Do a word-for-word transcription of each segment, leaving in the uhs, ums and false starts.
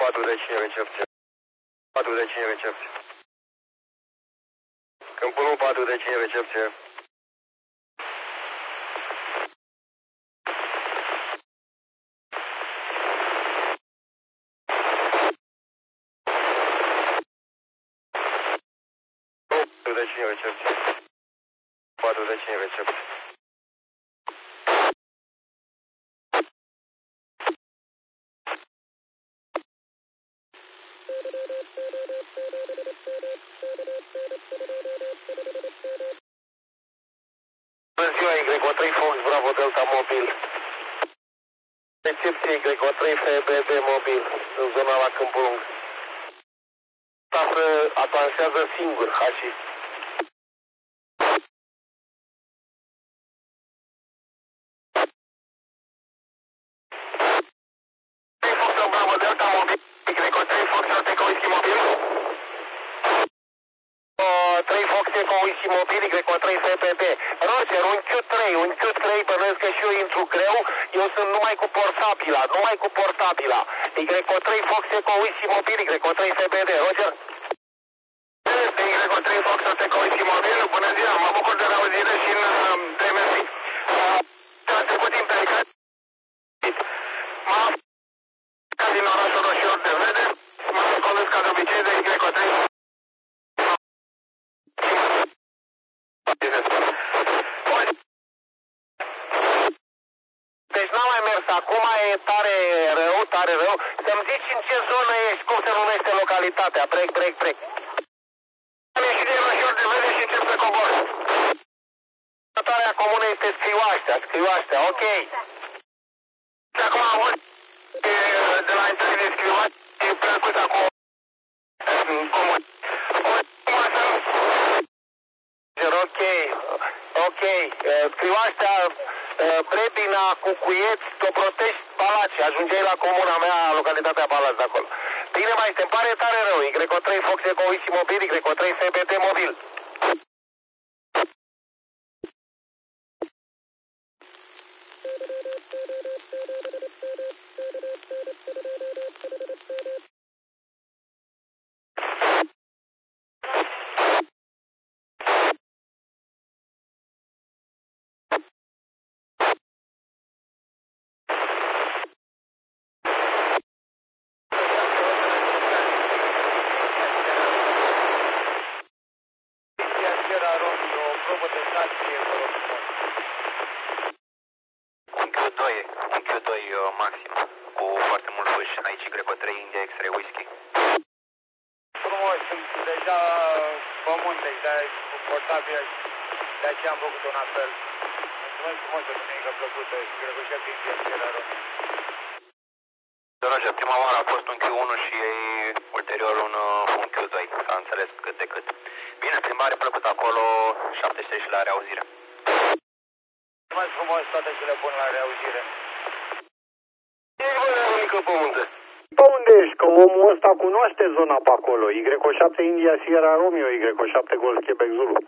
patru de cinci recepție. patru de cinci recepție. Câmpul unu patru de cinci recepție. patru de cinci recepție. patru de cinci recepție. Bună ziua, Y trei Fox, Bravo Delta mobil. Recepție Y trei F B B mobil, în zona la Câmpul Lung. Staffă atansează singur, Hashi. trei Fox, Bravo Delta mobil, Y trei Fox, Eco Whisky mobil. trei Fox, Eco Whisky mobil, Y trei F B B. Roger, un Q trei, un Q trei, bănuiesc că și eu intru greu, eu sunt numai cu portabila, numai cu portabila. Y trei Fox, Eco Whisky mobil, Y trei F B B, Roger. Este Y trei Fox, Eco Whisky mobil, bună ziua, mă bucur de reauzire și în trei mersi. A trecut din pericat, m-a aflat din orașul Roșior de Vede, m-a condus ca de obicei de Y trei. Deci n-am mai mers, acum e tare rău, tare rău. Să-mi zici în ce zonă ești, cum se numește localitatea, break, break, break. Am ieșit din Roșior de Vede și încep să cobor. Următoarea comună este Scrioaștea, Scrioaștea, ok. Și acum am văzut de la intrare de Scrioaștea, e plăcut acum în comun. Ok, ok, Scrioaștea, Prebina, Cucuieți, Dobrotești, Palaci, ajungeai la comuna mea, localitatea Palaci de acolo. Bine, mai este, îmi pare tare rău, Y trei Fox, Eco Whisky mobil, Y trei F B T mobil. Un Q doi, un Q doi maxim, cu foarte mult push, aici Y trei India X-Ray Whisky. Frumos, sunt deja pământ, deja confortabil, de aceea am făcut un apel. Mulțumesc frumos de duminică plăcută și cred că și India Sierra Romeo. Roger, prima oară a fost un Q unu și ei ulterior un, un Q doi, s-a înțeles cât de cât. Bine, plimbare plăcută acolo, șaptezeci și trei și la reauzire. Mulțumesc frumos, toate cele bune la reauzire. Ești bă, mică pământă. Pe unde ești? Că omul ăsta cunoaște zona pe acolo. Y șapte India Sierra Romeo, Y șapte Golf Quebec Zulu.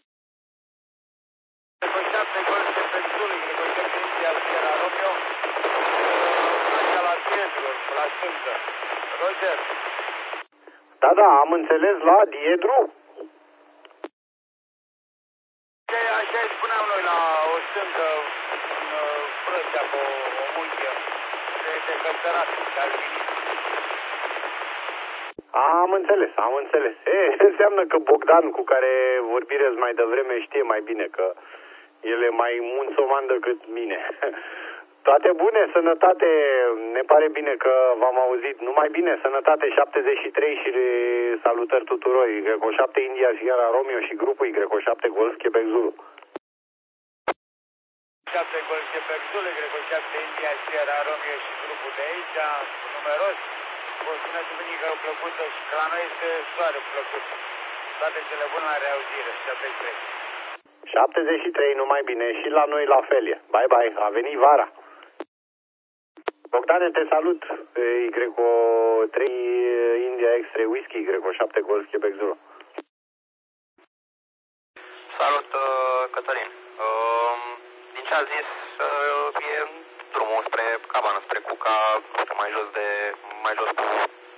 Y șapte Golf Quebec Zulu, Y șapte India Sierra Romeo. Așa la Diedru, la stâncă. Roger. Da, da, am înțeles, la Diedru. Așa îi spuneam noi la o stâncă, în frățea cu o mulție. De căsărat, de alpinist. Am înțeles, am înțeles. E, înseamnă că Bogdan, cu care vorbirez mai devreme, știe mai bine că el e mai munțoman decât mine. Toate bune, sănătate, ne pare bine că v-am auzit. Numai bine, sănătate șaptezeci și trei și salutări tuturor. Y șapte India Sierra Romeo și grupul Y șapte Golf Quebec Zulu. șapte Golf Quebec Zulu, Y șapte India Sierra Romeo și grupul de aici, numeros. Vă spune duminică plăcută și că la noi este soare plăcut. Toate cele bune la reauzire, șaptezeci și trei. șaptezeci și trei, numai bine, și la noi la fel e. Bye bye, a venit vara. Bogdane, te salut. Y trei India X-Ray Whisky, Y șapte Golf Quebec Zulu. Salut, uh, Cătălin. Uh, din ce a zis, uh, e drumul spre cabană, spre Cuca, mai jos de, mai jos cu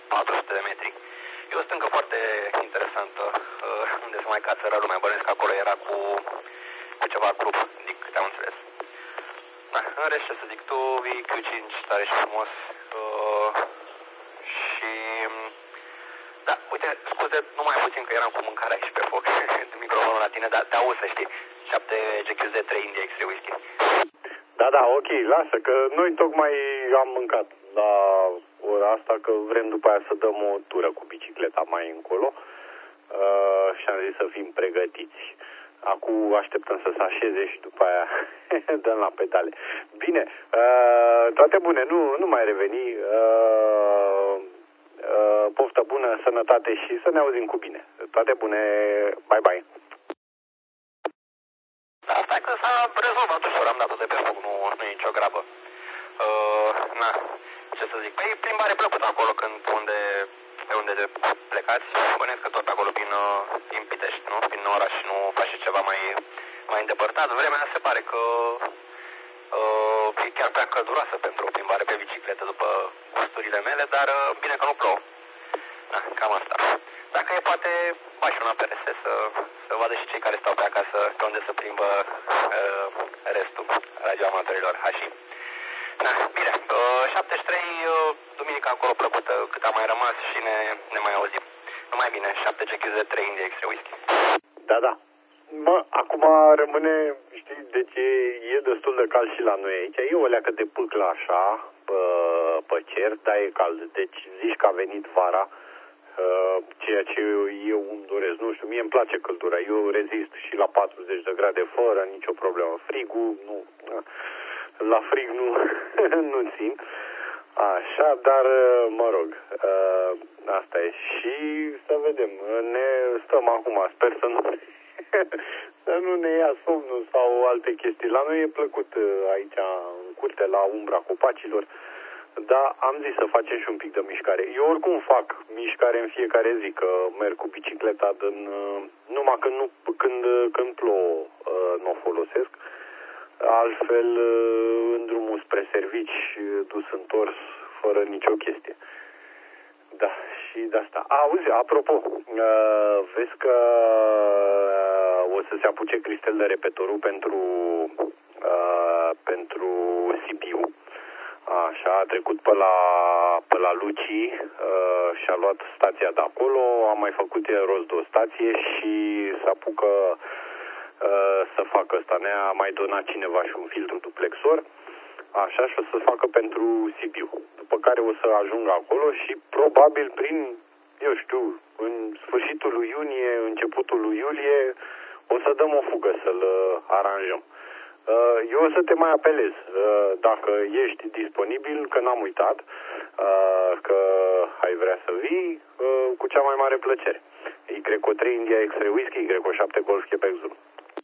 patru sute de metri. E o stâncă foarte interesantă, unde se mai cațără lumea. Bănesc că acolo era cu, cu ceva grup, din câte am înțeles. Da, în rest, ce să zic, tu vii Q cinci tare și frumos. Uh, și... Da, uite, scuze numai puțin că eram cu mâncarea aici pe foc, microfonul la tine, dar te auzi, să știi. șapte G Q Z trei India X-Ray Whisky. Da, da, ok, lasă, că noi tocmai am mâncat la ora asta, că vrem după aia să dăm o tură cu bicicleta mai încolo uh, și am zis să fim pregătiți. Acum așteptăm să se așeze și după aia dăm la pedale. Bine, uh, toate bune, nu, nu mai reveni. Uh, uh, poftă bună, sănătate și să ne auzim cu bine. Toate bune, bye bye. Da, stai că s-a rezolvat ușor, am dat-o de pe foc, nu, nu e nicio grabă. Uh, na, ce să zic, păi plimbare plăcută acolo când unde, pe unde plecați, bănesc că tot acolo prin, prin Pitești, nu? Prin oraș, nu faci ceva mai, mai îndepărtat. Vremea se pare că uh, e chiar prea călduroasă pentru o plimbare pe bicicletă după gusturile mele, dar uh, bine că nu plouă. Da, cam asta. Dacă e, poate bași una pe R S să, să vadă și cei care stau pe acasă pe unde să plimbă uh, restul radioamatorilor Hași. Da, bine. Uh, șaptezeci și trei, uh, duminica acolo plăcută cât a mai rămas și ne, ne mai auzim. Numai bine, șapte G Q Z trei India X-Ray Whisky. Da, da. Mă, acum rămâne, știi, deci e, e destul de cald și la noi aici. E o leacă de pâclă așa, pe, pe cer, dar e cald. Deci zici că a venit vara, uh, ceea ce eu, eu îmi doresc. Nu știu, mie îmi place căldura. Eu rezist și la patruzeci de grade fără nicio problemă. Frigul, nu. La frig nu, nu țin. Așa, dar, mă rog, asta e. Și să vedem. Ne stăm acum, sper să nu, să nu ne ia somnul sau alte chestii. La noi e plăcut aici, în curte, la umbra copacilor. Dar am zis să facem și un pic de mișcare. Eu oricum fac mișcare în fiecare zi, că merg cu bicicleta din, numai când, nu, când, când plouă nu o folosesc. Altfel, în drumul spre servici, dus întors, fără nicio chestie. Da, și de asta. Auzi, apropo, vezi că o să se apuce Cristel de repetorul pentru, pentru Sibiu. Așa, a trecut pe la, pe la Luci și a luat stația de acolo, a mai făcut el rost de o stație și se apucă să facă asta. Ne-a mai donat cineva și un filtru duplexor, așa, și o să facă pentru Sibiu. După care o să ajung acolo și probabil prin, eu știu, în sfârșitul lui iunie, începutul lui iulie, o să dăm o fugă să-l aranjăm. Eu o să te mai apelez dacă ești disponibil, că n-am uitat, că ai vrea să vii, cu cea mai mare plăcere. Y trei India X-Ray Whisky, Y șapte Golf Quebec Zulu.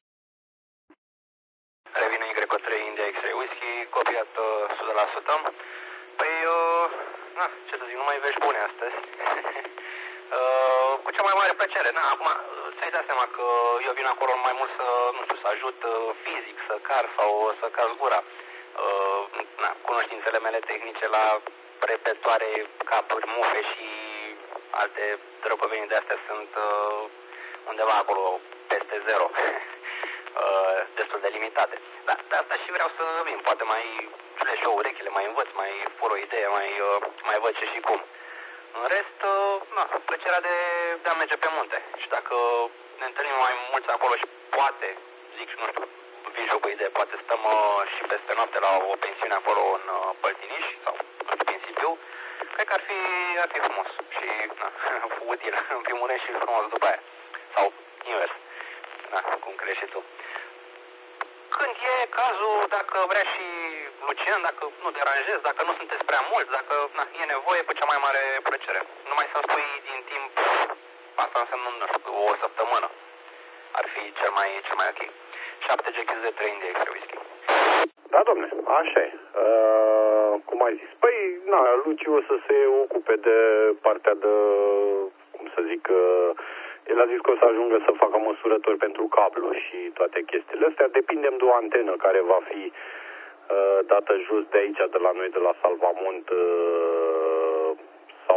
Revine Y trei India X-Ray Whisky, copiat o sută la sută. Păi, uh, na, ce să zic, nu mai vești bune astăzi. uh, cu cea mai mare plăcere. Na, acum, ți-ai dat seama că eu vin acolo mai mult să, nu știu, să ajut uh, fizic, să car sau să car gura. Uh, na, cunoștințele mele tehnice la repetoare, capuri, mufe și alte drăpăvenii de astea sunt uh, undeva acolo, peste zero. Uh, destul de limitate. Dar de asta și vreau să vin, poate mai ciule și eu urechile, mai învăț, mai fur o idee, mai, uh, mai văd ce și cum. În rest, uh, na, plăcerea de, de a merge pe munte. Și dacă ne întâlnim mai mulți acolo și poate, zic și nu știu, vin și eu cu idee, poate stăm uh, și peste noapte la o pensiune acolo în uh, Păltiniș sau, nu știu, prin Sibiu, cred că ar fi, ar fi frumos și na, util, în primul rând și frumos după aia. Sau invers. Da, cum crezi și tu. Când e cazul, dacă vrea și Lucian, dacă nu deranjez, dacă nu sunteți prea mulți, dacă na, e nevoie, cu cea mai mare plăcere. Numai să-mi spui din timp, asta înseamnă, nu știu, o săptămână. Ar fi cel mai, cel mai ok. șapte G Q Z trei India X-Ray Whisky. Da, domne, așa e. Uh, cum ai zis? Păi, na, Luci o să se ocupe de partea de, cum să zic, uh, el a zis că o să ajungă să facă măsurători pentru cablu și toate chestiile astea. Depindem de o antenă care va fi uh, dată jos de aici, de la noi, de la Salvamont, uh, sau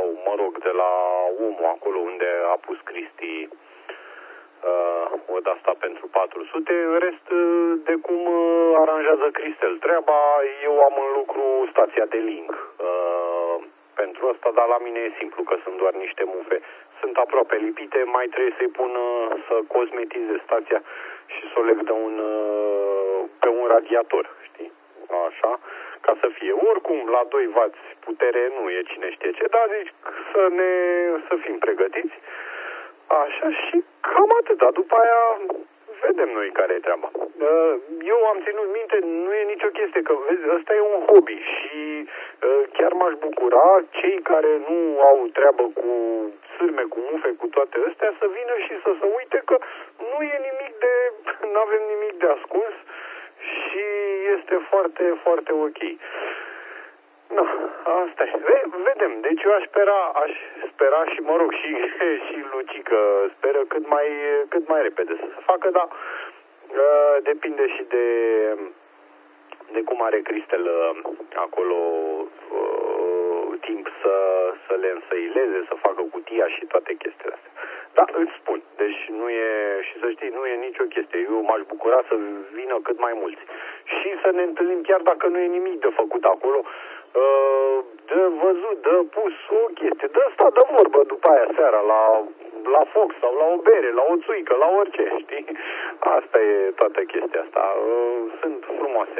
sau, mă rog, de la omul acolo unde a pus Cristi uh, o de asta pentru patru sute, în rest de cum uh, aranjează Cristel treaba, eu am în lucru stația de link uh, pentru asta, dar la mine e simplu, că sunt doar niște mufe. Sunt aproape lipite, mai trebuie să-i pun uh, să cosmetize stația și să o leg de un, uh, pe un radiator, știi? Așa, ca să fie. Oricum, la doi wați putere nu e cine știe ce, dar zici să ne, să fim pregătiți. Așa, și cam atâta. După aia vedem noi care e treaba. Eu am ținut minte, nu e nicio chestie, că vezi, ăsta e un hobby și chiar m-aș bucura cei care nu au treabă cu sârme, cu mufe, cu toate astea, să vină și să se uite că nu e nimic de, nu avem nimic de ascuns și este foarte, foarte ok. No, asta e. Vedem. Deci eu aș spera, aș spera și, mă rog, și, și Lucică speră cât mai, cât mai repede să se facă, dar uh, depinde și de, de cum are Cristel uh, acolo uh, timp să, să le însăileze, să facă cutia și toate chestiile astea. Da, îți spun. Deci nu e, și să știi, nu e nicio chestie. Eu m-aș bucura să vină cât mai mulți. Și să ne întâlnim chiar dacă nu e nimic de făcut acolo, de văzut, de pus o chestie, de asta de vorbă după aia seara la, la foc sau la o bere, la o țuică, la orice, știi? Asta e toată chestia asta. Sunt frumoase.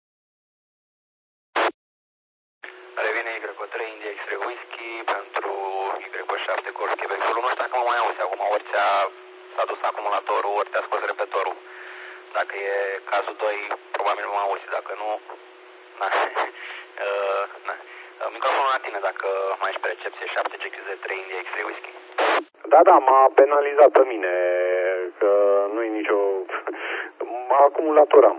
Revine Y trei India X-Ray Whisky pentru Y șapte Golf Quebec. Nu știu dacă mă mai auzi acum, ori ți-a s-a dus acumulatorul, ori te-a scos repetorul. Dacă e cazul doi, probabil mă auzi, dacă nu, na. Uh, na. Uh, microfonul la tine, dacă mai ești pe recepție. Șapte G Q Z trei India X-Ray Whisky. Da, da, m-a penalizat pe mine, că nu-i nicio acumulator am.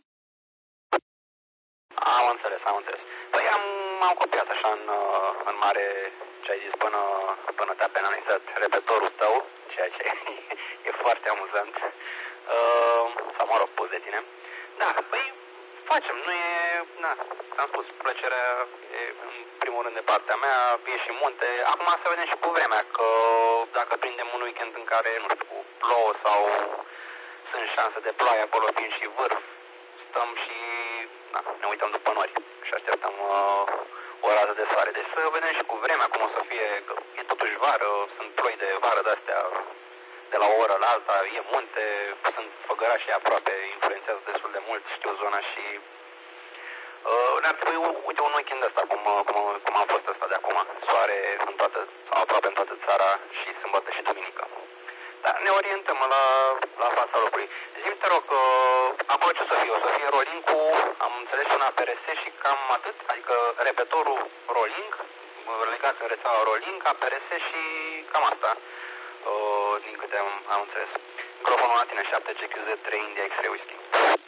Am înțeles, am înțeles. Păi am, am copiat așa în, în mare ce ai zis până, până te-a penalizat repetorul tău, ceea ce e foarte amuzant. Uh, sau mă rog, pus de tine. Da, păi facem, nu e, na, ți-am spus, plăcerea e în primul rând de partea mea, e și munte. Acum să vedem și cu vremea, că dacă prindem un weekend în care, nu știu, plouă sau sunt șanse de ploaie acolo, fiind și vârf, stăm și, na, ne uităm după nori și așteptăm uh, o rază de soare. Deci să vedem și cu vremea cum o să fie, că e totuși vară, sunt ploi de vară de-astea, de la o oră la alta, e munte, sunt făgărași aproape, influențează destul de mult, știu zona și uh, ne-ar trebui, uite, un weekend ăsta, cum, cum, cum a fost ăsta de acum, soare în toată, sau aproape în toată țara și sâmbătă și duminică. Dar ne orientăm la, la fața locului. Zi-mi, te rog, uh, acolo ce o să fie? O să fie rolling cu, am înțeles, un A P R S și cam atât? Adică repetorul rolling, legat în rețeaua rolling, A P R S și cam asta. Uh, din câte am, am înțeles. Microfonul la tine, șapte G Q Z trei India X-Ray Whisky.